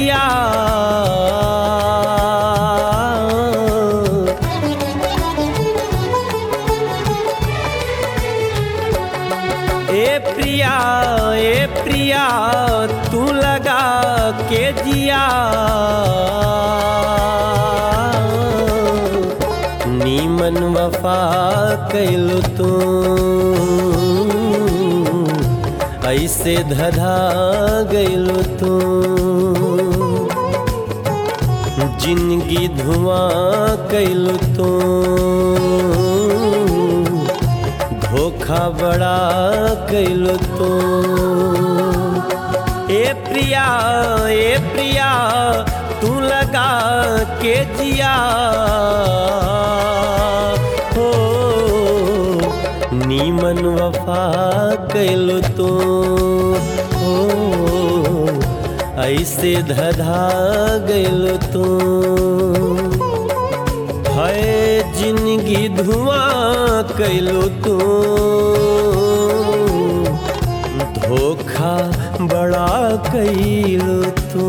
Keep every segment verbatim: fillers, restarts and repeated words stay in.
प्रिया ए प्रिया ए प्रिया तू लगा के जिया नीमन वफा कैलू तू ऐसे धधा गैलू तू जिंदगी धुआं कैलू तू धोखा बड़ा कैलू तू ए प्रिया ए प्रिया तू लगा के जिया हो नीमन वफा कैलू तू हो ऐसे धधा गैलू तू है जिंदगी धुआं कैलू तू धोखा बड़ा कैलू तू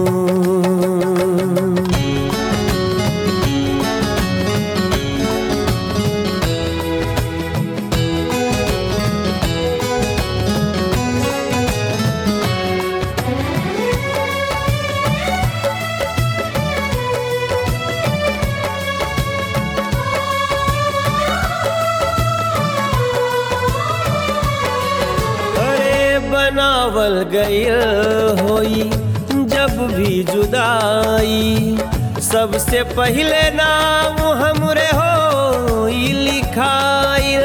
बनावल गईल होई जब भी जुदाई सबसे पहले नाम हमरे हो लिखाइल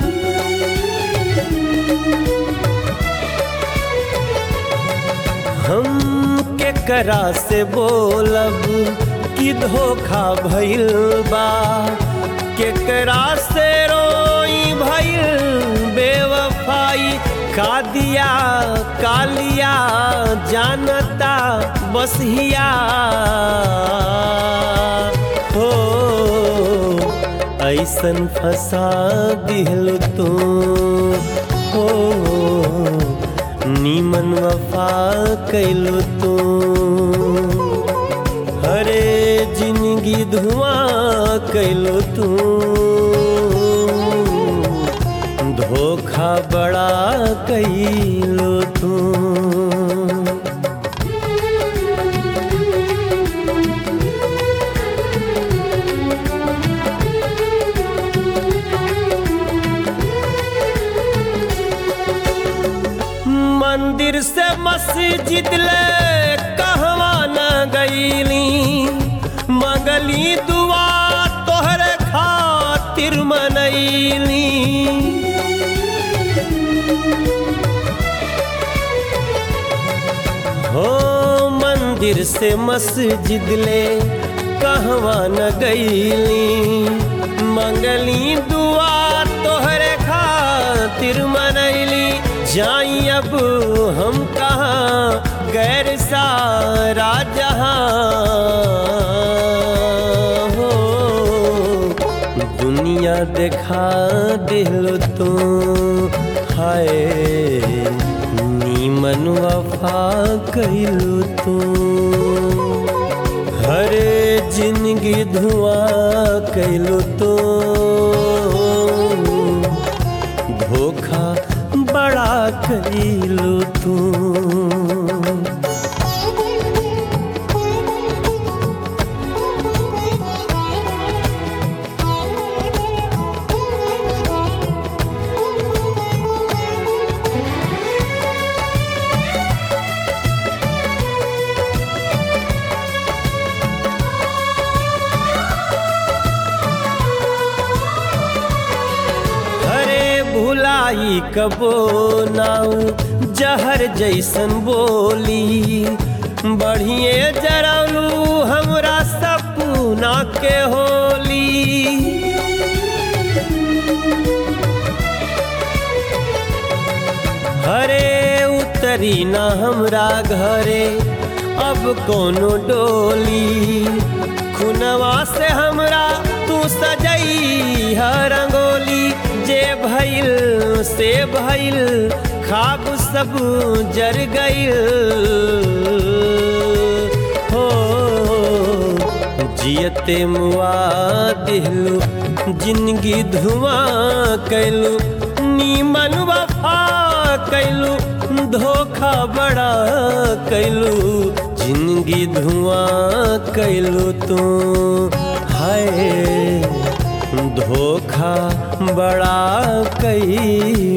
हम के करा से बोलब कि धोखा भइल बा के करा से रोई भइल बेवफाई का दिया कालिया जानता बस हिया हो ऐसन फंसा दिल तू हो नीमन वफा कैलू तू हरे जिंदगी धुआं कैलू तू धोखा बड़ा कैलू तू मंदिर से मस्जिद ले कहवा न गईली मंगली दुआ तोहरे खातिर मनैली हो मंदिर से मस्जिद ले कहवा न गईली मंगली दुआ तोहरे खातिर मनैली जाई अब हम कहाँ गैर सारा जहाँ हो दुनिया देखा दिल तू हाय नीमन वफा कैलू तू हरे जिंदगी धुआं कैलू तू धोखा बड़ा कैलू तू भुलाई कबो नाऊ जहर जैसन बोली बढ़िए जरलू हमरा सपना के होली हरे उतरी ना हमरा घरे अब कोनो डोली खुनवा से हमरा तू सजई हर रंगोली जे भइल से भइल खाब सब जर गइल हो जियते मुआ दिहलू जिंदगी धुआं कैलू नीमन वफा कैलू धोखा बड़ा कैलू जिंदगी धुआं कैलू तू हाय धोखा बड़ा कैलू।